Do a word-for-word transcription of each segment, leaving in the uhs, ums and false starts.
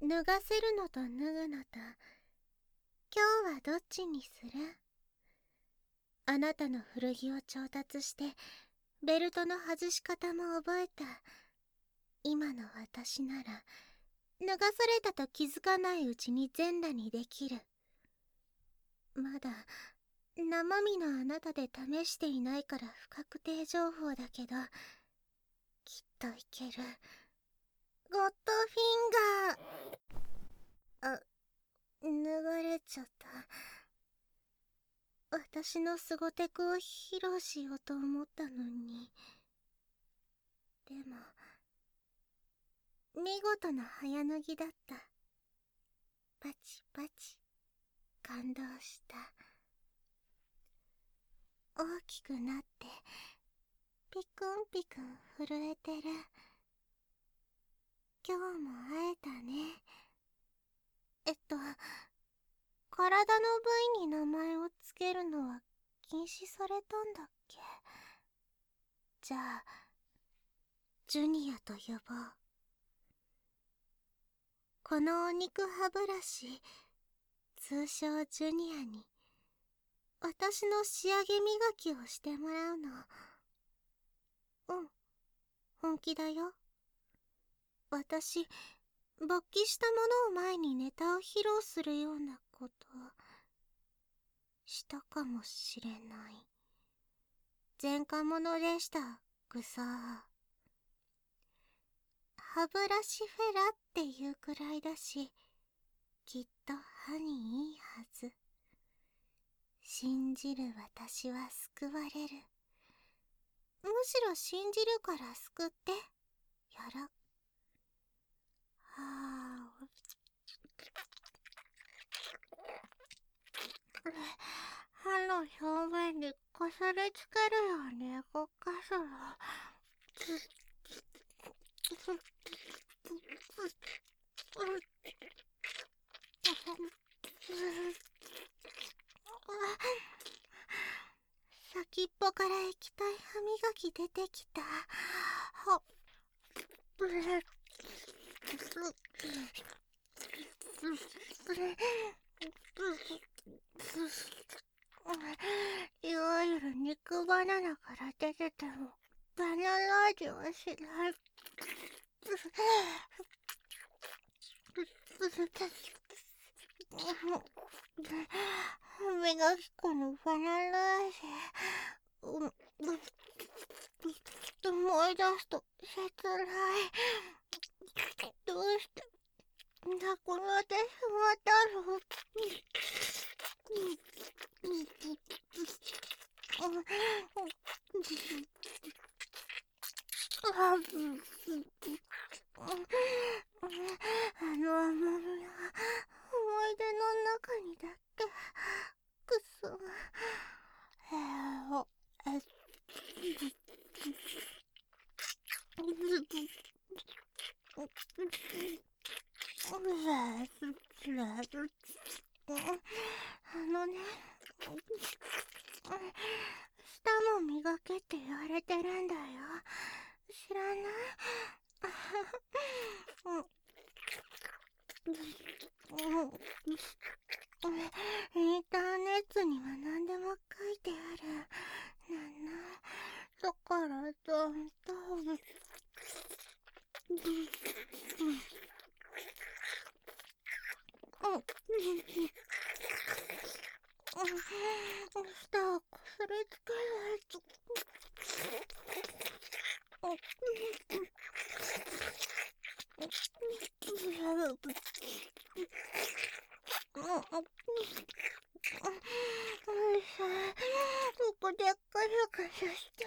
脱がせるのと脱ぐのと、今日はどっちにする？あなたの古着を調達してベルトの外し方も覚えた今の私なら、脱がされたと気づかないうちに全裸にできる。まだ生身のあなたで試していないから不確定情報だけど、きっといける。ゴッドフィンガー。あ、脱がれちゃった。私のスゴテクを披露しようと思ったのに。でも見事な早脱ぎだった。パチパチ感動した。大きくなってピクンピクン震えてる。今日も会えたね。えっと体の部位に名前をつけるのは禁止されたんだっけ？じゃあジュニアと呼ぼう。このお肉歯ブラシ、通称ジュニアに私の仕上げ磨きをしてもらうの。うん、本気だよ。私、勃起したものを前にネタを披露するようなことしたかもしれない。前科者でした、グサー。歯ブラシフェラっていうくらいだし、きっと歯にいいはず。信じる私は救われる。むしろ信じるから救って。やら。はあ。歯の表面にこすりつけるように動かすの。先っぽから液体歯磨き出てきた。はいわゆる肉バナナから出ててもバナナ味はしない。歯磨き粉のバナナ味、うん、思い出すと切ない。どうしてなくなってしまったの？あの甘みは思い出の中にだけ。くそ。えー、えあのね、舌も磨けって言われてるんだよ。知らない？インターネットには何でも書いてある。なんな。だからちゃんと。舌をこすりつけないと。ここでカシャカシャして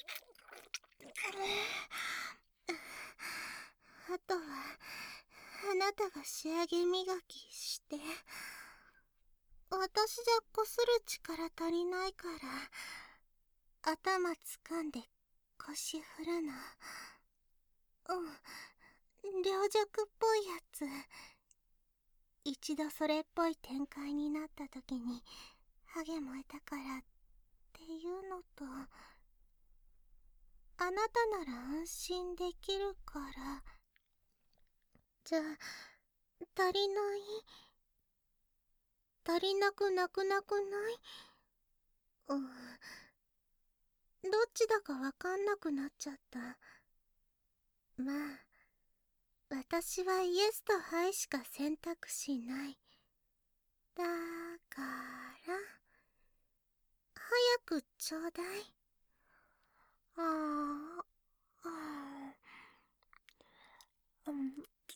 あとはなたが仕上げ磨きして。私じゃこする力足りないから、頭掴んで腰振るの。うん、両弱っぽいやつ。一度それっぽい展開になった時にハゲ燃えたからっていうのと、あなたなら安心できるから。じゃあ足りない？足りなくなくなくない？うん、どっちだかわかんなくなっちゃった。まあ私はイエスとハイしか選択肢ない。だから早くちょうだい。ああ、ああ、うん、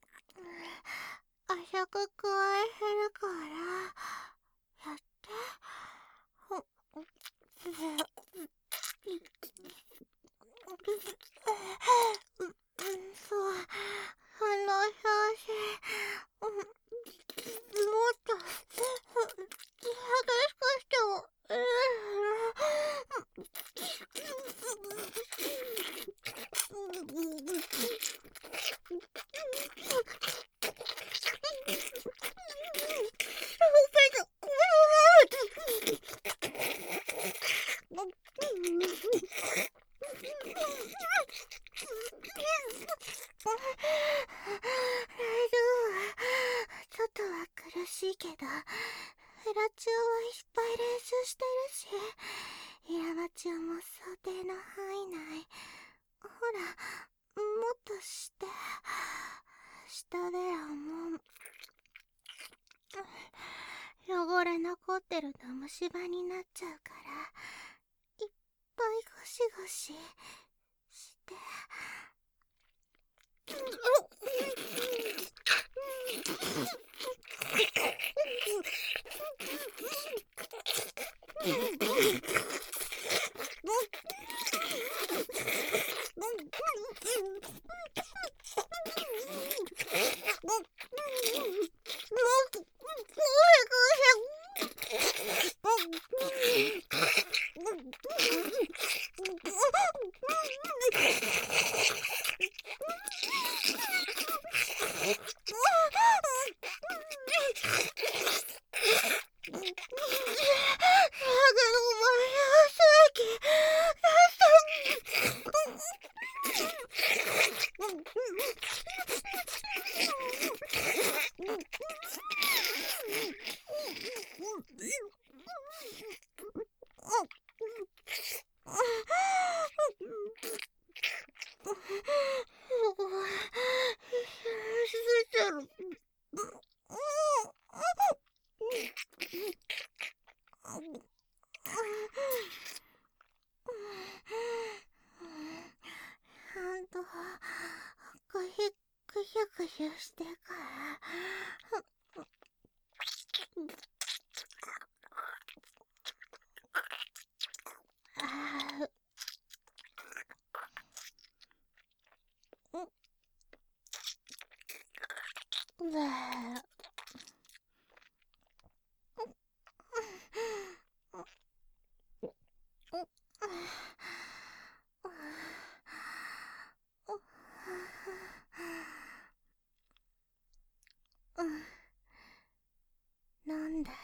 浅く加えるからやって。そう、あの表紙、もっと激しくしてもいいちょっとは苦しいけど、フラチュオはいっぱい練習してるし、イラマチュオも想定の範囲内。ほら、もっとして。下ではもう汚れ残ってると虫歯になっちゃうから、いっぱいゴシゴシして。くしゅくしゅしてからあうわなんだ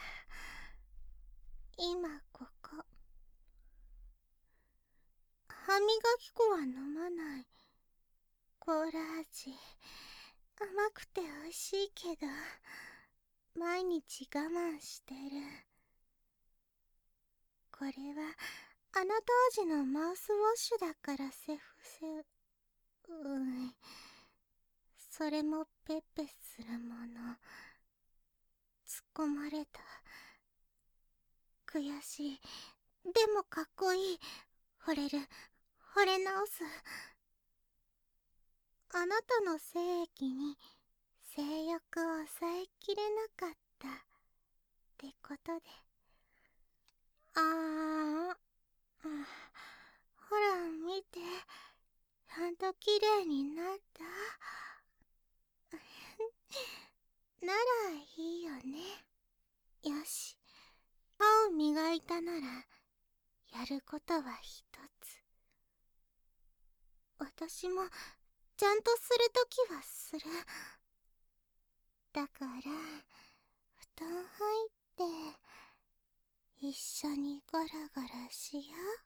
今ここ。歯磨き粉は飲まない。コーラ味甘くて美味しいけど毎日我慢してる。これはあなた味のマウスウォッシュだからセフセうんそれもペッペするもの。突っ込まれた。悔しい。でもかっこいい。惚れる。惚れ直す。あなたの精液に性欲を抑えきれなかったってことで。あーあ、ほら見て、ちゃんときれいになった。 ならいいよね。よし、歯を磨いたならやることは一つ。私もちゃんとするときはする。だから布団入って一緒にゴロゴロしよう。